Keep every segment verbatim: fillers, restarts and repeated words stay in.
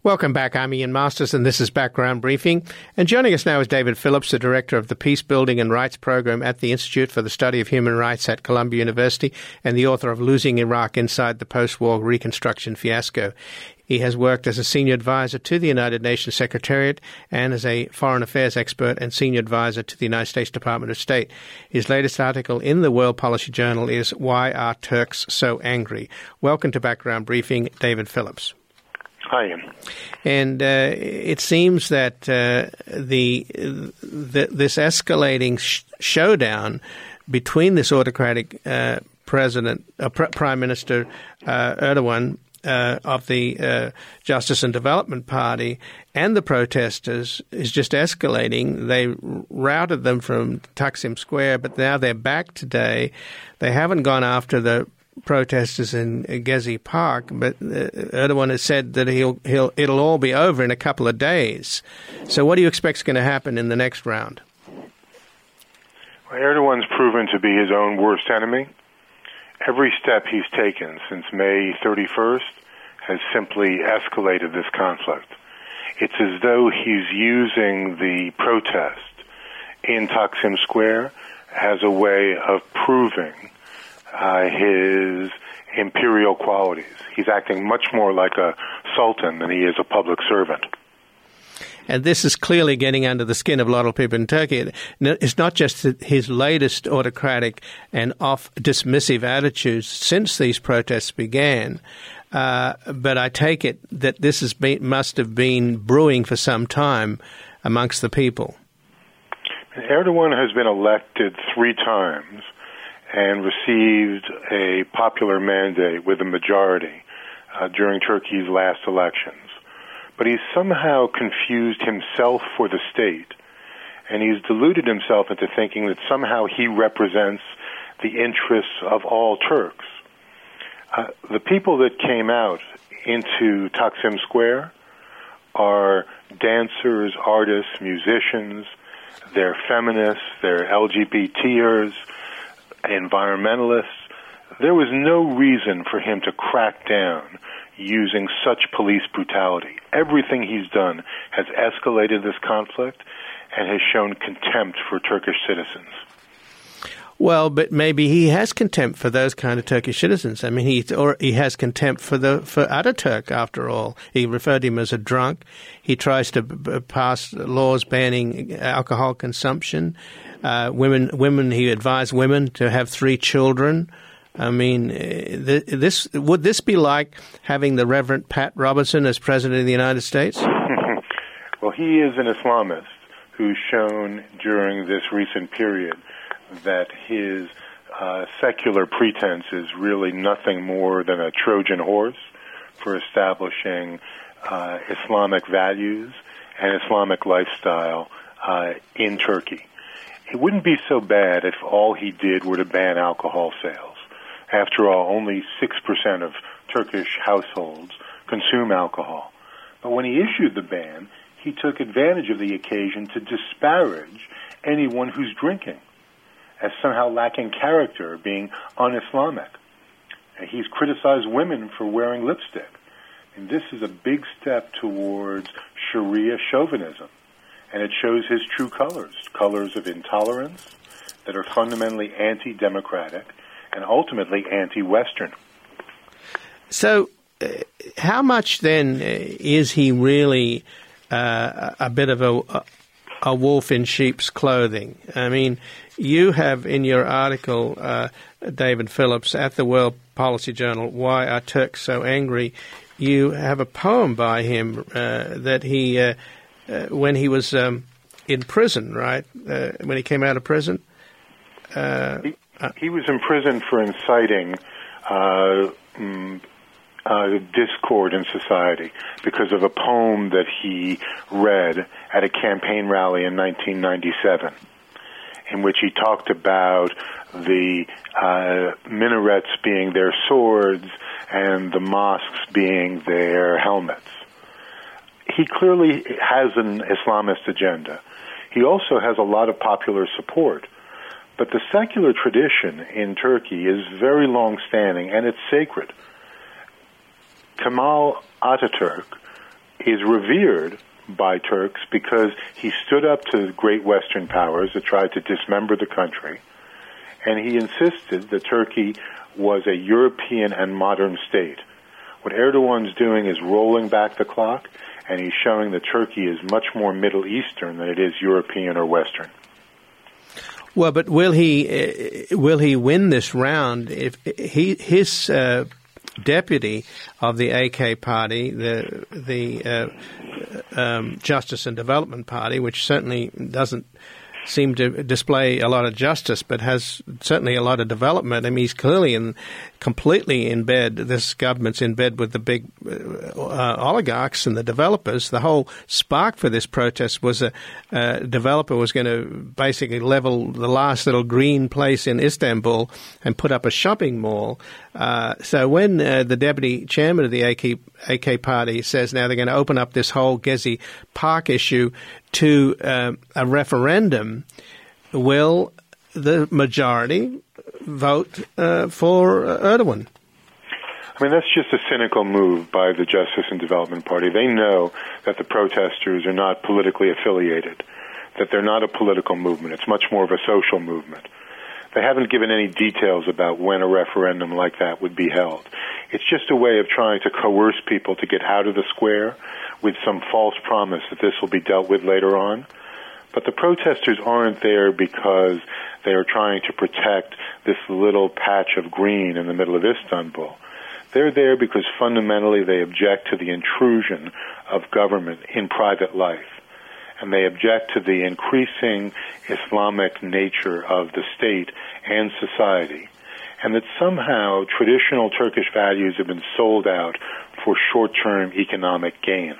Welcome back. I'm Ian Masters, and this is Background Briefing. And joining us now is David Phillips, the Director of the Peace Building and Rights Program at the Institute for the Study of Human Rights at Columbia University and the author of Losing Iraq Inside the Post-War Reconstruction Fiasco. He has worked as a senior advisor to the United Nations Secretariat and as a foreign affairs expert and senior advisor to the United States Department of State. His latest article in the World Policy Journal is Why Are Turks So Angry? Welcome to Background Briefing, David Phillips. Hi, Ian. And uh, it seems that uh, the, the this escalating sh- showdown between this autocratic uh, president, uh, pr- Prime Minister uh, Erdogan uh, of the uh, Justice and Development Party and the protesters is just escalating. They routed them from Taksim Square, but now they're back today. They haven't gone after the protesters in Gezi Park, but Erdogan has said that he'll he'll it'll all be over in a couple of days. So, what do you expect is going to happen in the next round? Well, Erdogan's proven to be his own worst enemy. Every step he's taken since May thirty-first has simply escalated this conflict. It's as though he's using the protest in Taksim Square as a way of proving Uh, his imperial qualities. He's acting much more like a sultan than he is a public servant. And this is clearly getting under the skin of a lot of people in Turkey. It's not just his latest autocratic and off dismissive attitudes since these protests began, uh, but I take it that this has been, must have been brewing for some time amongst the people. Erdogan has been elected three times and received a popular mandate with a majority uh, during Turkey's last elections. But he's somehow confused himself for the state, and he's deluded himself into thinking that somehow he represents the interests of all Turks. Uh, the people that came out into Taksim Square are dancers, artists, musicians, they're feminists, they're L G B T ers, environmentalists. There was no reason for him to crack down using such police brutality. Everything he's done has escalated this conflict and has shown contempt for Turkish citizens. Well, but maybe he has contempt for those kind of Turkish citizens. I mean, he or he has contempt for the for Ataturk. After all, he referred to him as a drunk. He tries to b- pass laws banning alcohol consumption. Uh, women, women. He advised women to have three children. I mean, th- this would this be like having the Reverend Pat Robertson as president of the United States? Well, he is an Islamist who's shown during this recent period that his uh, secular pretense is really nothing more than a Trojan horse for establishing uh, Islamic values and Islamic lifestyle uh, in Turkey. It wouldn't be so bad if all he did were to ban alcohol sales. After all, only six percent of Turkish households consume alcohol. But when he issued the ban, he took advantage of the occasion to disparage anyone who's drinking as somehow lacking character, being un-Islamic. And he's criticized women for wearing lipstick. And this is a big step towards Sharia chauvinism. And it shows his true colors, colors of intolerance that are fundamentally anti-democratic and ultimately anti-Western. So uh, how much then is he really uh, a bit of a, a wolf in sheep's clothing? I mean, you have in your article, uh, David Phillips, at the World Policy Journal, Why Are Turks So Angry? You have a poem by him uh, that he, uh, uh, when he was um, in prison, right, uh, when he came out of prison? Uh, he, he was in prison for inciting uh, mm, uh, discord in society because of a poem that he read at a campaign rally in nineteen ninety-seven. In which he talked about the uh, minarets being their swords and the mosques being their helmets. He clearly has an Islamist agenda. He also has a lot of popular support. But the secular tradition in Turkey is very long-standing, and it's sacred. Kemal Ataturk is revered by Turks because he stood up to great Western powers that tried to dismember the country, and he insisted that Turkey was a European and modern state. What Erdogan's doing is rolling back the clock, and he's showing that Turkey is much more Middle Eastern than it is European or Western. Well, but will he uh, will he win this round if he his uh, deputy of the A K party, the the uh, um, Justice and Development Party, which certainly doesn't seem to display a lot of justice, but has certainly a lot of development. I mean, he's clearly in, completely in bed. This government's in bed with the big uh, oligarchs and the developers. The whole spark for this protest was a, a developer was going to basically level the last little green place in Istanbul and put up a shopping mall. Uh, so when uh, the deputy chairman of the A K, A K party says now they're going to open up this whole Gezi Park issue to uh, a referendum, will the majority vote uh, for Erdogan? I mean, that's just a cynical move by the Justice and Development Party. They know that the protesters are not politically affiliated, that they're not a political movement. It's much more of a social movement. They haven't given any details about when a referendum like that would be held. It's just a way of trying to coerce people to get out of the square with some false promise that this will be dealt with later on. But the protesters aren't there because they are trying to protect this little patch of green in the middle of Istanbul. They're there because fundamentally they object to the intrusion of government in private life. And they object to the increasing Islamic nature of the state and society, and that somehow traditional Turkish values have been sold out for short-term economic gain.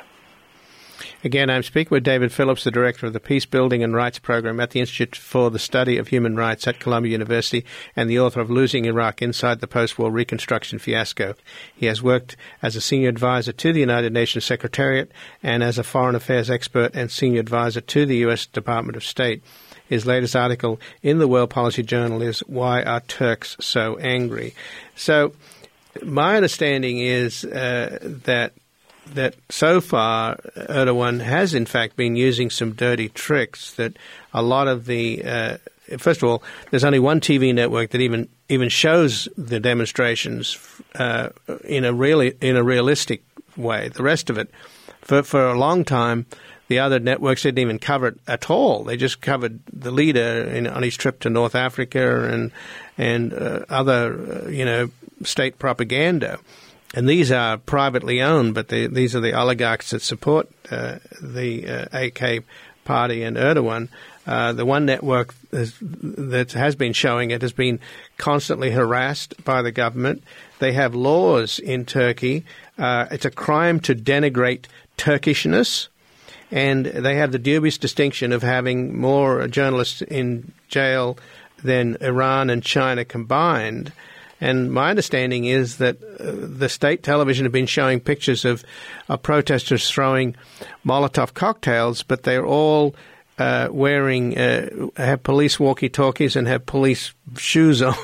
Again, I'm speaking with David Phillips, the director of the Peace Building and Rights Program at the Institute for the Study of Human Rights at Columbia University and the author of Losing Iraq Inside the Post-War Reconstruction Fiasco. He has worked as a senior advisor to the United Nations Secretariat and as a foreign affairs expert and senior advisor to the U S Department of State. His latest article in the World Policy Journal is Why Are Turks So Angry? So my understanding is uh, that that so far Erdogan has in fact been using some dirty tricks that a lot of the uh, first of all, there's only one T V network that even even shows the demonstrations uh, in a really in a realistic way. The rest of it, for for a long time, the other networks didn't even cover it at all. They just covered the leader in, on his trip to North Africa and and uh, other uh, you know state propaganda. And these are privately owned, but they, these are the oligarchs that support uh, the uh, A K party and Erdogan. Uh, the one network is, that has been showing it has been constantly harassed by the government. They have laws in Turkey. Uh, it's a crime to denigrate Turkishness, and they have the dubious distinction of having more journalists in jail than Iran and China combined. And my understanding is that uh, the state television have been showing pictures of, of protesters throwing Molotov cocktails, but they're all uh, wearing, uh, have police walkie-talkies and have police shoes on.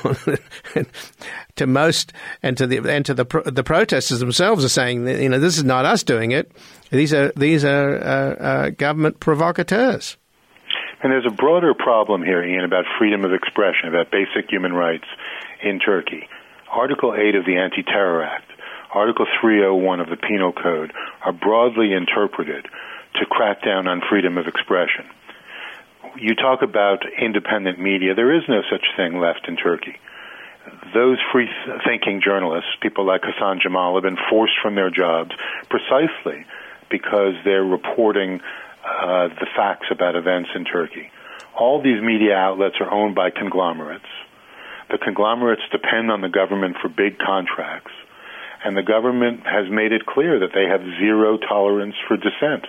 To most, and to the and to the pro, the protesters themselves are saying that, you know, this is not us doing it. These are these are uh, uh, government provocateurs. And there's a broader problem here, Ian, about freedom of expression, about basic human rights in Turkey. Article eight of the Anti-Terror Act, Article three oh one of the Penal Code are broadly interpreted to crack down on freedom of expression. You talk about independent media. There is no such thing left in Turkey. Those free-thinking journalists, people like Hassan Jamal, have been forced from their jobs precisely because they're reporting uh, the facts about events in Turkey. All these media outlets are owned by conglomerates. The conglomerates depend on the government for big contracts, and the government has made it clear that they have zero tolerance for dissent.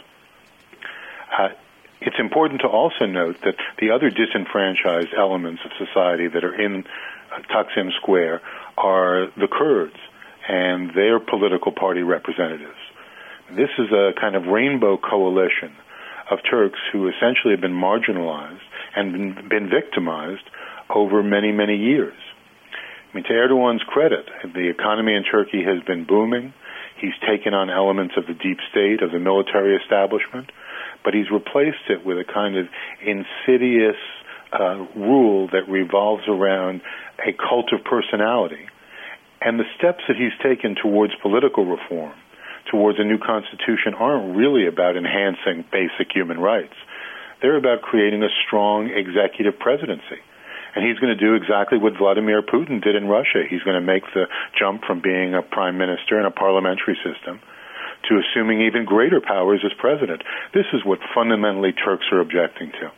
Uh, it's important to also note that the other disenfranchised elements of society that are in uh, Taksim Square are the Kurds and their political party representatives. This is a kind of rainbow coalition of Turks who essentially have been marginalized and been, been victimized over many, many years. I mean, to Erdogan's credit, the economy in Turkey has been booming. He's taken on elements of the deep state, of the military establishment, but he's replaced it with a kind of insidious uh, rule that revolves around a cult of personality. And the steps that he's taken towards political reform, towards a new constitution, aren't really about enhancing basic human rights. They're about creating a strong executive presidency. And he's going to do exactly what Vladimir Putin did in Russia. He's going to make the jump from being a prime minister in a parliamentary system to assuming even greater powers as president. This is what fundamentally Turks are objecting to.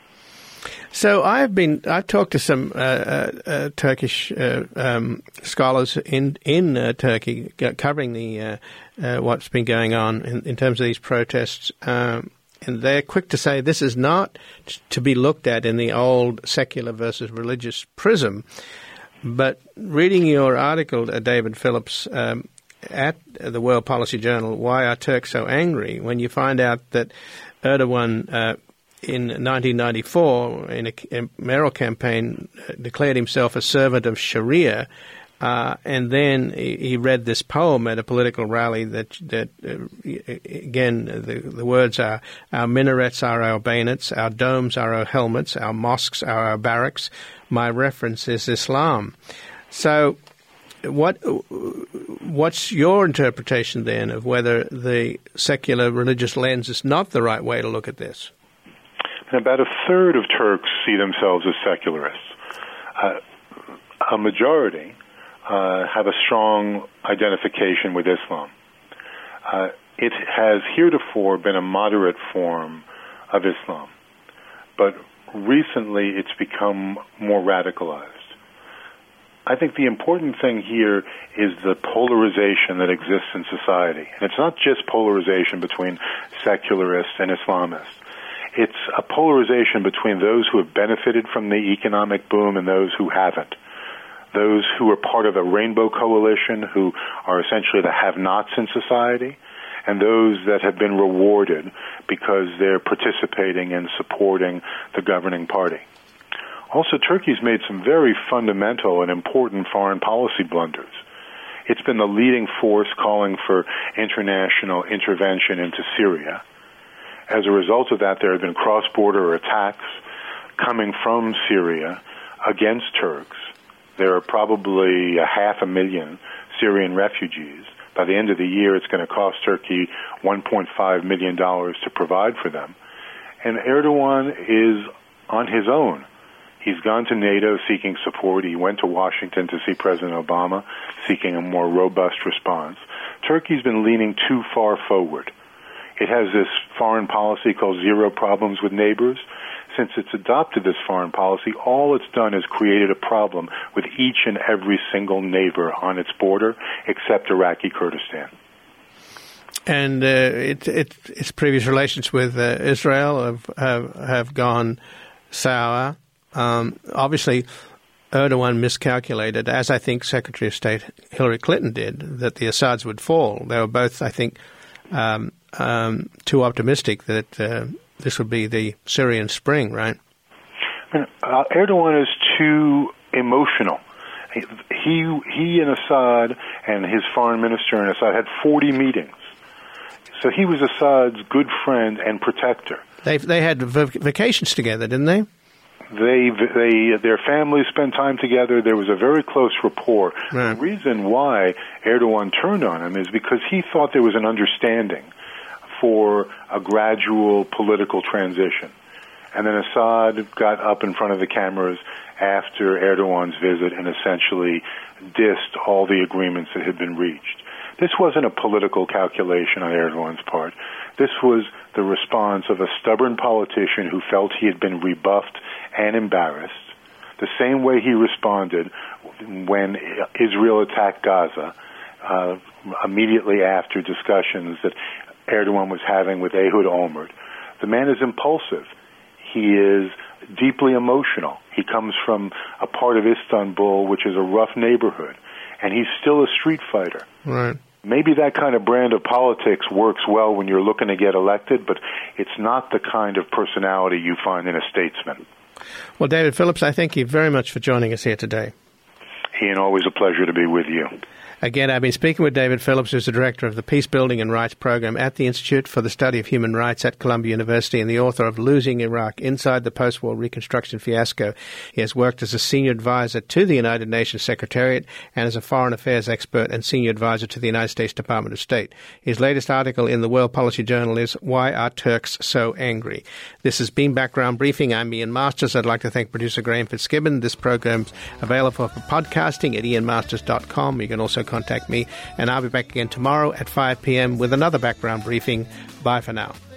So I've been I've talked to some uh, uh, uh, Turkish uh, um, scholars in in uh, Turkey covering the uh, uh, what's been going on in, in terms of these protests, um, and they're quick to say this is not to be looked at in the old secular versus religious prism. But reading your article, uh, David Phillips, um, at the World Policy Journal, "Why Are Turks So Angry?" when you find out that Erdogan uh, in nineteen ninety-four, in a, a mayoral campaign, uh, declared himself a servant of Sharia, uh, and then he, he read this poem at a political rally that, that uh, again, the, the words are, "Our minarets are our bayonets, our domes are our helmets, our mosques are our barracks. My reference is Islam." So what what's your interpretation then of whether the secular religious lens is not the right way to look at this? And about a third of Turks see themselves as secularists. Uh, a majority uh, have a strong identification with Islam. Uh, it has heretofore been a moderate form of Islam, but recently it's become more radicalized. I think the important thing here is the polarization that exists in society. And it's not just polarization between secularists and Islamists. It's a polarization between those who have benefited from the economic boom and those who haven't. Those who are part of the Rainbow Coalition, who are essentially the have-nots in society, and those that have been rewarded because they're participating and supporting the governing party. Also, Turkey's made some very fundamental and important foreign policy blunders. It's been the leading force calling for international intervention into Syria. As a result of that, there have been cross-border attacks coming from Syria against Turks. There are probably a half a million Syrian refugees. By the end of the year, it's going to cost Turkey one point five million dollars to provide for them. And Erdogan is on his own. He's gone to NATO seeking support. He went to Washington to see President Obama, seeking a more robust response. Turkey's been leaning too far forward. It has this foreign policy called zero problems with neighbors. Since it's adopted this foreign policy, all it's done is created a problem with each and every single neighbor on its border, except Iraqi Kurdistan. And uh, it, it, its previous relations with uh, Israel have, have have gone sour. Um, obviously, Erdogan miscalculated, as I think Secretary of State Hillary Clinton did, that the Assads would fall. They were both, I think, um, um, too optimistic that uh, this would be the Syrian Spring, right? Uh, Erdogan is too emotional. He, he, he and Assad and his foreign minister and Assad had forty meetings. So he was Assad's good friend and protector. They they had v- vacations together, didn't they? They, they, their families spent time together. There was a very close rapport. Right. The reason why Erdogan turned on him is because he thought there was an understanding for a gradual political transition. And then Assad got up in front of the cameras after Erdogan's visit and essentially dissed all the agreements that had been reached. This wasn't a political calculation on Erdogan's part. This was the response of a stubborn politician who felt he had been rebuffed and embarrassed, the same way he responded when Israel attacked Gaza uh, immediately after discussions that Erdogan was having with Ehud Olmert. The man is impulsive. He is deeply emotional. He comes from a part of Istanbul which is a rough neighborhood, and he's still a street fighter. Right. Maybe that kind of brand of politics works well when you're looking to get elected, but it's not the kind of personality you find in a statesman. Well, David Phillips, I thank you very much for joining us here today. Ian, always a pleasure to be with you. Again, I've been speaking with David Phillips, who's the director of the Peace Building and Rights Program at the Institute for the Study of Human Rights at Columbia University and the author of Losing Iraq, Inside the Post-War Reconstruction Fiasco. He has worked as a senior advisor to the United Nations Secretariat and as a foreign affairs expert and senior advisor to the United States Department of State. His latest article in the World Policy Journal is Why Are Turks So Angry? This has been Background Briefing. I'm Ian Masters. I'd like to thank producer Graham Fitzgibbon. This program's available for podcasting at ian masters dot com. You can also contact me, and I'll be back again tomorrow at five p.m. with another Background Briefing. Bye for now.